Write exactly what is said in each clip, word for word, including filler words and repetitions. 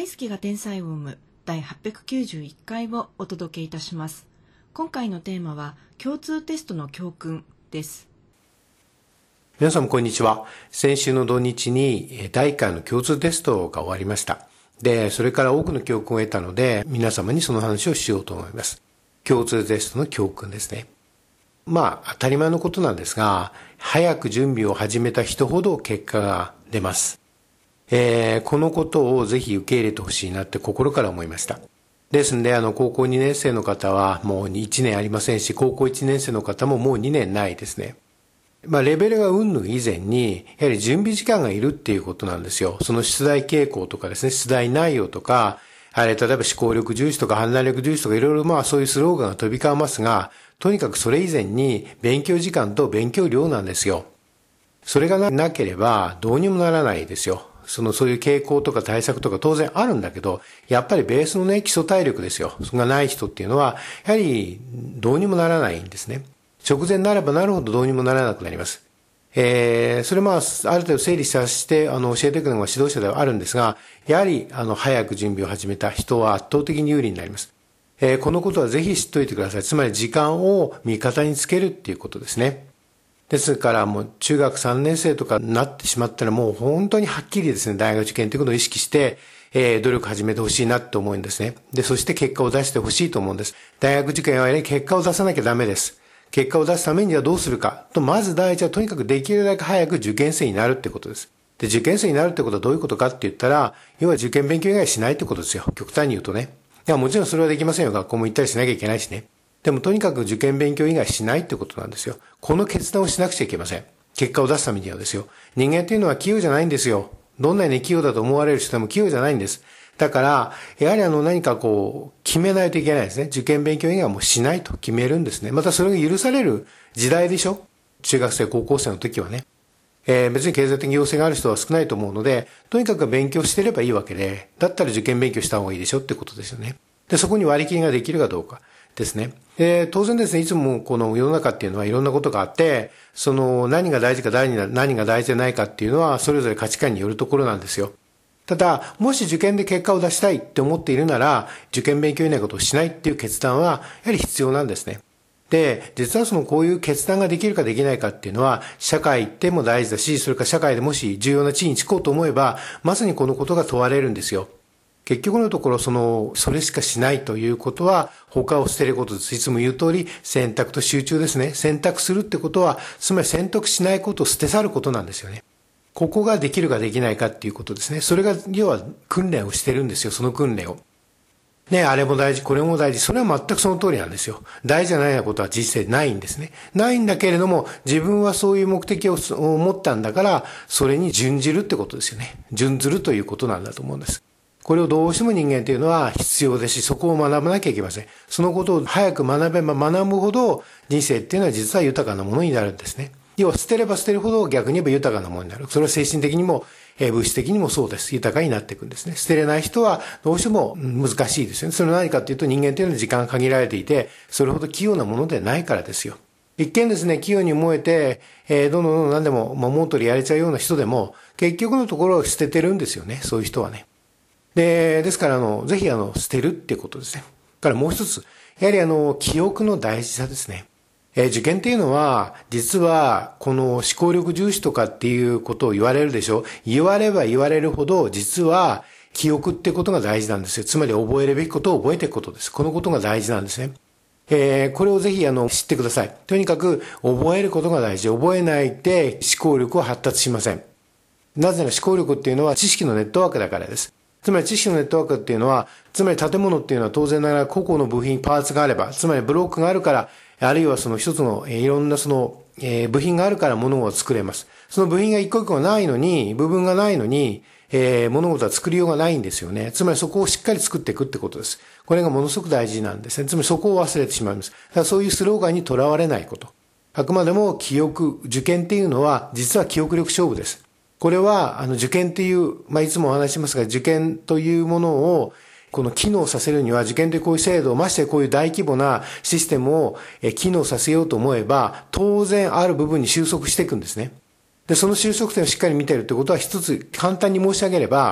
大好きが天才を生むだいはっぴゃくきゅうじゅういっかいをお届けいたします。今回のテーマは共通テストの教訓です。 皆さんこんにちは。先週の土日にだいいっかいの共通テストが終わりました。で、それから多くの教訓を得たので、皆様にその話をしようと思います。共通テストの教訓ですね。まあ、当たり前のことなんですが、早く準備を始めた人ほど結果が出ます。えー、このことをぜひ受け入れてほしいなって心から思いました。ですので、あの、高校にねん生の方はもういちねんありませんし、高校いちねん生の方ももうにねんないですね。まあ、レベルが云々以前に、やはり準備時間がいるっていうことなんですよ。その出題傾向とかですね、出題内容とか、あれ、例えば思考力重視とか判断力重視とかいろいろまあそういうスローガンが飛び交いますが、とにかくそれ以前に勉強時間と勉強量なんですよ。それがなければどうにもならないですよ。そのそういう傾向とか対策とか当然あるんだけど、やっぱりベースのね、基礎体力ですよ。それがない人っていうのは、やはりどうにもならないんですね。直前になればなるほどどうにもならなくなります。えー、それまあ、ある程度整理させて、あの、教えていくのが指導者ではあるんですが、やはり、あの、早く準備を始めた人は圧倒的に有利になります。えー、このことはぜひ知っておいてください。つまり時間を味方につけるっていうことですね。ですからもう中学さんねん生とかになってしまったらもう本当にはっきりですね、大学受験ということを意識して、えー、努力始めてほしいなと思うんですね。で、そして結果を出してほしいと思うんです。大学受験はやはり結果を出さなきゃダメです。結果を出すためにはどうするかと、まず第一はとにかくできるだけ早く受験生になるってことです。で、受験生になるってことはどういうことかって言ったら、要は受験勉強以外しないってことですよ。極端に言うとね。いや、もちろんそれはできませんよ。学校も行ったりしなきゃいけないしね。でもとにかく受験勉強以外しないってことなんですよ。この決断をしなくちゃいけません。結果を出すためにはですよ。人間っていうのは器用じゃないんですよ。どんなに器用だと思われる人でも器用じゃないんです。だから、やはりあの何かこう、決めないといけないですね。受験勉強以外はもうしないと決めるんですね。またそれが許される時代でしょ。中学生、高校生の時はね。えー、別に経済的要請がある人は少ないと思うので、とにかく勉強してればいいわけで、だったら受験勉強した方がいいでしょってことですよね。で、そこに割り切りができるかどうかですね。で、当然ですね、いつもこの世の中っていうのはいろんなことがあって、その何が大事か何が大事でないかっていうのはそれぞれ価値観によるところなんですよ。ただ、もし受験で結果を出したいって思っているなら、受験勉強以内のことをしないっていう決断は、やはり必要なんですね。で、実はそのこういう決断ができるかできないかっていうのは、社会でも大事だし、それから社会でもし重要な地位に就こうと思えば、まさにこのことが問われるんですよ。結局のところ、その、それしかしないということは、他を捨てることです。いつも言う通り、選択と集中ですね。選択するってことは、つまり選択しないことを捨て去ることなんですよね。ここができるかできないかっていうことですね。それが、要は訓練をしてるんですよ、その訓練を。ね、あれも大事、これも大事。それは全くその通りなんですよ。大事じゃないようなことは実際ないんですね。ないんだけれども、自分はそういう目的を持ったんだから、それに準じるってことですよね。準ずるということなんだと思うんです。これをどうしても人間というのは必要ですし、そこを学ばなきゃいけません。そのことを早く学べば学ぶほど、人生っていうのは実は豊かなものになるんですね。要は捨てれば捨てるほど逆に言えば豊かなものになる。それは精神的にも、えー、物質的にもそうです。豊かになっていくんですね。捨てれない人はどうしても難しいですよね。それは何かっていうと人間というのは時間が限られていて、それほど器用なものではないからですよ。一見ですね、器用に思えて、えー、どんどんどんどん何でも、まあ、モートリやれちゃうような人でも、結局のところを捨ててるんですよね。そういう人はね。で、ですから、あの、ぜひ、あの、捨てるっていうことですね。からもう一つ、やはりあの、記憶の大事さですね。えー、受験っていうのは、実は、この思考力重視とかっていうことを言われるでしょ。言われば言われるほど、実は、記憶ってことが大事なんですよ。つまり覚えるべきことを覚えていくことです。このことが大事なんですね。えー、これをぜひ、あの、知ってください。とにかく、覚えることが大事。覚えないで思考力は発達しません。なぜなら思考力っていうのは知識のネットワークだからです。つまり知識のネットワークっていうのは、つまり建物っていうのは当然ながら個々の部品、パーツがあれば、つまりブロックがあるから、あるいはその一つの、えー、いろんなその、えー、部品があるから物を作れます。その部品が一個一個ないのに、部分がないのに、えー、物事は作りようがないんですよね。つまりそこをしっかり作っていくってことです。これがものすごく大事なんですね。つまりそこを忘れてしまいます。だからそういうスローガンにとらわれないこと。あくまでも記憶、受験っていうのは、実は記憶力勝負です。これは、あの、受験っていう、まあ、いつもお話しますが、受験というものを、この機能させるには、受験というこういう制度を、ましてこういう大規模なシステムを機能させようと思えば、当然ある部分に収束していくんですね。で、その収束点をしっかり見ているということは、一つ簡単に申し上げれば、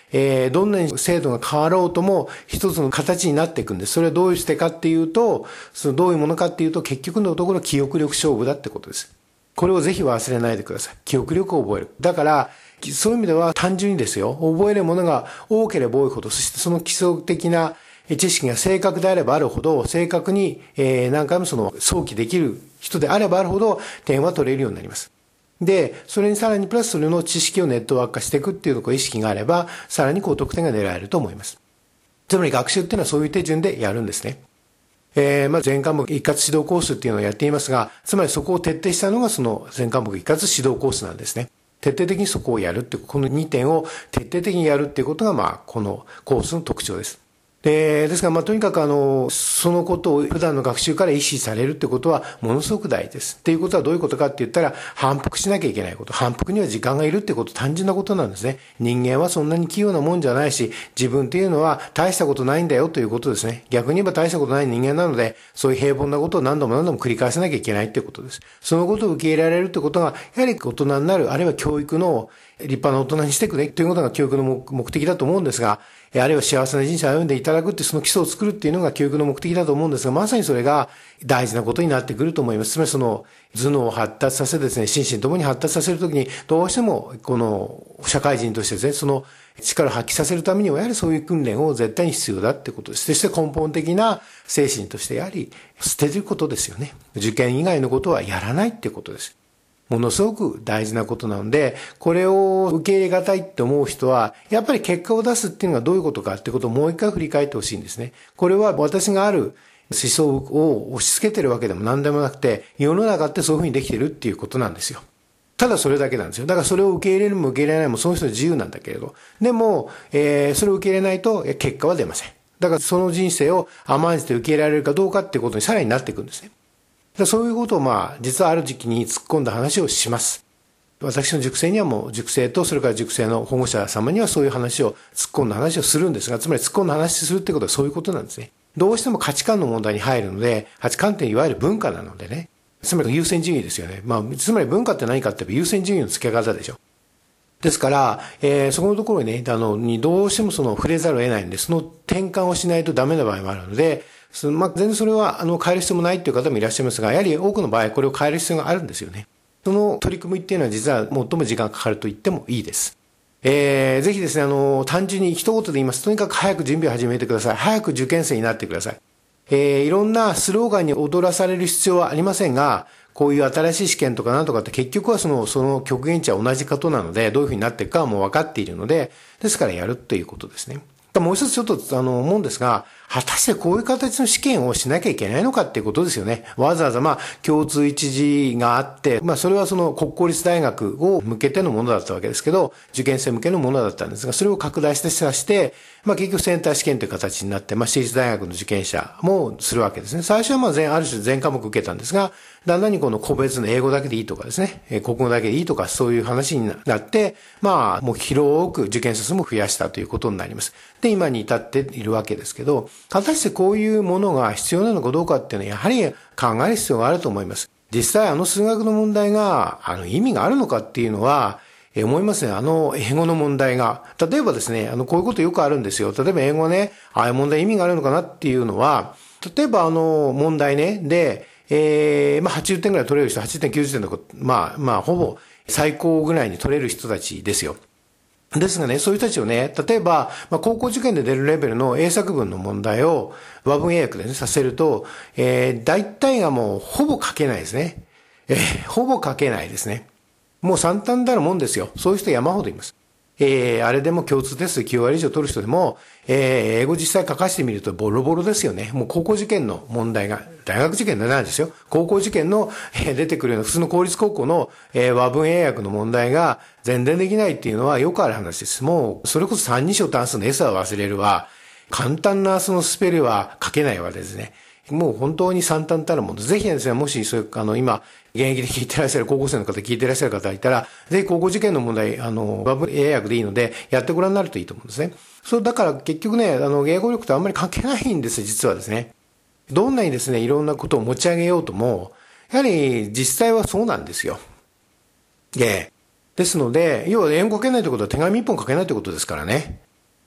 えー、どんなに制度が変わろうとも一つの形になっていくんです。それはどうしてかっていうと、そのどういうものかっていうと、結局のところ記憶力勝負だってことです。これをぜひ忘れないでください。記憶力を覚える。だから、そういう意味では単純にですよ、覚えるものが多ければ多いほど、そしてその基礎的な知識が正確であればあるほど、正確に、えー、何回もその想起できる人であればあるほど、点は取れるようになります。で、それにさらにプラスそれの知識をネットワーク化していくっていうこう意識があれば、さらに高得点が狙えると思います。つまり学習っていうのはそういう手順でやるんですね。えー、まあ全科目一括指導コースっていうのをやっていますが、つまりそこを徹底したのがその全科目一括指導コースなんですね。徹底的にそこをやるって、このにてんを徹底的にやるっていうことが、まあ、このコースの特徴です。で、ですから、まあ、とにかく、あの、そのことを普段の学習から意識されるってことは、ものすごく大事です。っていうことはどういうことかって言ったら、反復しなきゃいけないこと。反復には時間がいるってこと、単純なことなんですね。人間はそんなに器用なもんじゃないし、自分っていうのは大したことないんだよということですね。逆に言えば大したことない人間なので、そういう平凡なことを何度も何度も繰り返さなきゃいけないってことです。そのことを受け入れられるってことが、やはり大人になる、あるいは教育の立派な大人にしていくねということが教育の目的だと思うんですが、あるいは幸せな人生を歩んでいただくってその基礎を作るっていうのが教育の目的だと思うんですが、まさにそれが大事なことになってくると思います。つまりその頭脳を発達させですね、心身ともに発達させるときに、どうしてもこの社会人としてですね、その力を発揮させるためにはやはりそういう訓練を絶対に必要だってことです。そして根本的な精神としてやはり捨てることですよね。受験以外のことはやらないってことです。ものすごく大事なことなので、これを受け入れがたいって思う人は、やっぱり結果を出すっていうのがどういうことかってことをもう一回振り返ってほしいんですね。これは私がある思想を押し付けてるわけでも何でもなくて、世の中ってそういうふうにできてるっていうことなんですよ。ただそれだけなんですよ。だからそれを受け入れるも受け入れないもその人の自由なんだけれど。でも、えー、それを受け入れないと結果は出ません。だからその人生を甘んじて受け入れられるかどうかっていうことにさらになっていくんですね。そういうことをまあ、実はある時期に突っ込んだ話をします。私の塾生にはもう塾生とそれから塾生の保護者様にはそういう話を、突っ込んだ話をするんですが、つまり突っ込んだ話するってことはそういうことなんですね。どうしても価値観の問題に入るので、価値観っていわゆる文化なのでね。つまり優先順位ですよね。まあ、つまり文化って何かって優先順位の付け方でしょ。ですから、えー、そこのところにね、あの、にどうしてもその触れざるを得ないんで、その転換をしないとダメな場合もあるので、そのまあ、全然それは、あの、変える必要もないっていう方もいらっしゃいますが、やはり多くの場合、これを変える必要があるんですよね。その取り組みっていうのは実は最も時間がかかると言ってもいいです。えー、ぜひですね、あの、単純に一言で言います。とにかく早く準備を始めてください。早く受験生になってください。えー、いろんなスローガンに踊らされる必要はありませんが、こういう新しい試験とかなんとかって結局はその、その極限値は同じことなので、どういうふうになっていくかはもう分かっているので、ですからやるということですね。もう一つちょっとあの思うんですが、果たしてこういう形の試験をしなきゃいけないのかっていうことですよね。わざわざまあ共通一次があって、まあそれはその国公立大学を向けてのものだったわけですけど、受験生向けのものだったんですが、それを拡大してさして、まあ結局センター試験という形になって、まあ私立大学の受験者もするわけですね。最初はまあ全、ある種全科目受けたんですが、だんだんにこの個別の英語だけでいいとかですね、国語だけでいいとかそういう話になって、まあもう広く受験者数も増やしたということになります。で、今に至っているわけですけど、果たしてこういうものが必要なのかどうかっていうのはやはり考える必要があると思います。実際あの数学の問題があの意味があるのかっていうのは、え思いますね。あの英語の問題が。例えばですね、あのこういうことよくあるんですよ。例えば英語ね、ああいう問題意味があるのかなっていうのは、例えばあの問題ね、で、えー、まあはちじゅってんぐらい取れる人、はちじゅってん、きゅうじゅってんとか、まあまあほぼ最高ぐらいに取れる人たちですよ。ですがね、そういう人たちをね、例えば、まあ、高校受験で出るレベルの英作文の問題を和文英訳でね、させると、えー、大体がもうほぼ書けないですね。えー、ほぼ書けないですね。もう惨憺だるもんですよ。そういう人山ほどいます。えー、あれでも共通テストできゅうわり以上取る人でも、えー、英語実際書かしてみるとボロボロですよね。もう高校受験の問題が、大学受験じゃないですよ。高校受験の、えー、出てくるような普通の公立高校の、えー、和文英訳の問題が全然できないっていうのはよくある話です。もう、それこそ三人称単数の S は忘れるわ。簡単なそのスペルは書けないわけですね。もう本当に惨憺たるもの。ぜひですね、もしそういう、あの、今、現役で聞いてらっしゃる高校生の方、聞いてらっしゃる方がいたら、ぜひ高校受験の問題、あの、和文英訳でいいので、やってご覧になるといいと思うんですね。そう、だから結局ね、あの、英語力とあんまり関係ないんです、実はですね。どんなにですね、いろんなことを持ち上げようとも、やはり実際はそうなんですよ。で、ですので、要は英語書けないってことは手紙一本書けないってことですからね。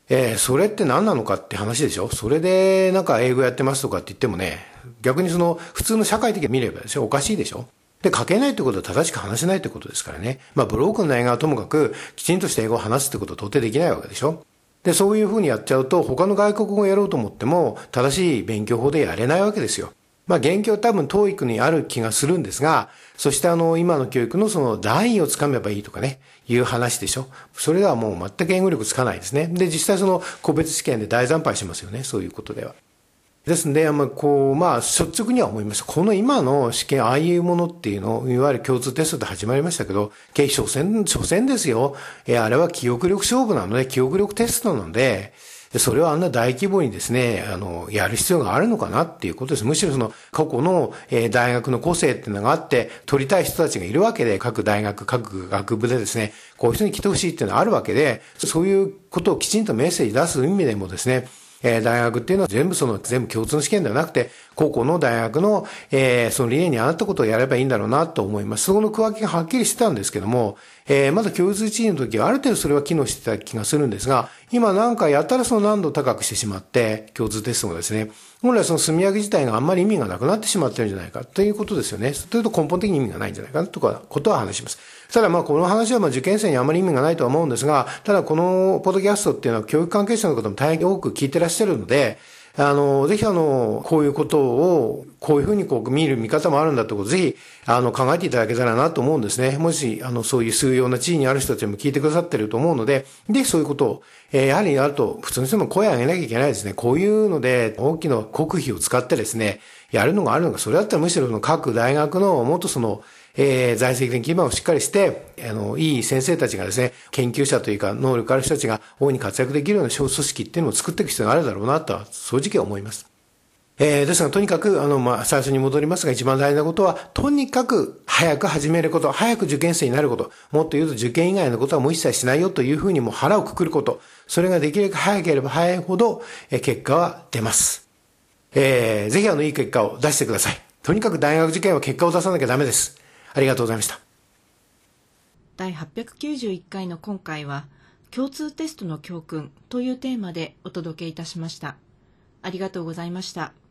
えー、それって何なのかって話でしょ。それでなんか英語やってますとかって言ってもね、逆にその普通の社会的に見ればですよ、おかしいでしょ。で、書けないってことは正しく話せないってことですからね。まあ、ブロークの内容はともかく、きちんとした英語を話すってことは到底できないわけでしょ。で、そういうふうにやっちゃうと、他の外国語をやろうと思っても、正しい勉強法でやれないわけですよ。まあ、現況多分、トーイックにある気がするんですが、そしてあの、今の教育のその、ラインをつかめばいいとかね、いう話でしょ。それではもう全く英語力つかないですね。で、実際その、個別試験で大惨敗しますよね、そういうことでは。ですので、まあ、こう、まあ、率直には思います。この今の試験、ああいうものっていうの、いわゆる共通テストで始まりましたけど、所詮、所詮ですよ。え、あれは記憶力勝負なので、記憶力テストなので、それをあんな大規模にですね、あの、やる必要があるのかなっていうことです。むしろその、過去の、えー、大学の個性っていうのがあって、取りたい人たちがいるわけで、各大学、各学部でですね、こういう人に来てほしいっていうのはあるわけで、そういうことをきちんとメッセージ出す意味でもですね、えー、大学っていうのは全部その、全部共通の試験ではなくて、個々の大学の、えー、その理念に合ったことをやればいいんだろうなと思います。そこの区分けがはっきりしてたんですけども、えー、まだ教育一位の時はある程度それは機能してた気がするんですが、今なんかやったらその難度を高くしてしまって、共通テストもですね、本来その積み上げ自体があんまり意味がなくなってしまってるんじゃないかということですよね。というと根本的に意味がないんじゃないかとか、ことは話します。ただまあこの話はまあ受験生にあまり意味がないとは思うんですが、ただこのポッドキャストっていうのは教育関係者の方も大変多く聞いてらっしゃるので、あの、ぜひあの、こういうことを、こういうふうにこう見る見方もあるんだってことをぜひ、あの、考えていただけたらなと思うんですね。もし、あの、そういう数要な地位にある人たちも聞いてくださってると思うので、で、そういうことを、えー、やはりあると、普通の人も声を上げなきゃいけないですね。こういうので、大きな国費を使ってですね、やるのがあるのか、それだったらむしろその各大学のもっとその、えー、財政的基盤をしっかりして、あの、いい先生たちがですね、研究者というか、能力ある人たちが大いに活躍できるような小組織っていうのを作っていく必要があるだろうなとは、正直思います。えー、ですが、とにかく、あの、まあ、最初に戻りますが、一番大事なことは、とにかく早く始めること、早く受験生になること、もっと言うと受験以外のことはもう一切しないよというふうにもう腹をくくること、それができるだけ早ければ早いほど、えー、結果は出ます。えー、ぜひあの、いい結果を出してください。とにかく大学受験は結果を出さなきゃダメです。ありがとうございました。 だいはっぴゃくきゅうじゅういっかいの今回は、共通テストの教訓というテーマでお届けいたしました。ありがとうございました。